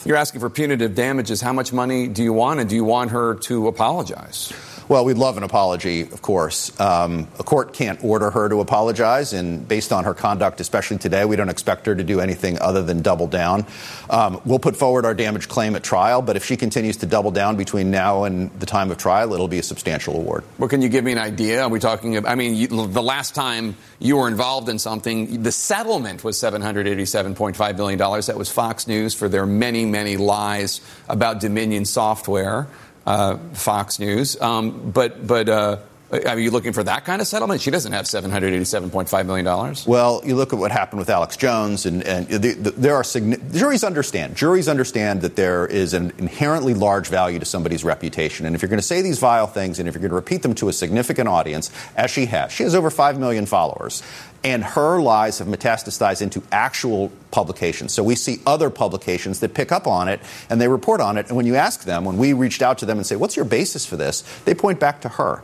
You're asking for punitive damages. How much money do you want, and do you want her to apologize? Well, we'd love an apology, of course. A court can't order her to apologize, and based on her conduct, especially today, we don't expect her to do anything other than double down. We'll put forward our damage claim at trial, but if she continues to double down between now and the time of trial, it'll be a substantial award. Well, can you give me an idea? Are we talking about, the last time you were involved in something, the settlement was $787.5 billion. That was Fox News for their many, many lies about Dominion Software. Fox News. But are you looking for that kind of settlement? She doesn't have $787.5 million. Well, you look at what happened with Alex Jones, and there are juries understand that there is an inherently large value to somebody's reputation. And if you're going to say these vile things, and if you're going to repeat them to a significant audience, as she has over 5 million followers. And her lies have metastasized into actual publications. So we see other publications that pick up on it and they report on it. And when you ask them, when we reached out to them and say, what's your basis for this? They point back to her.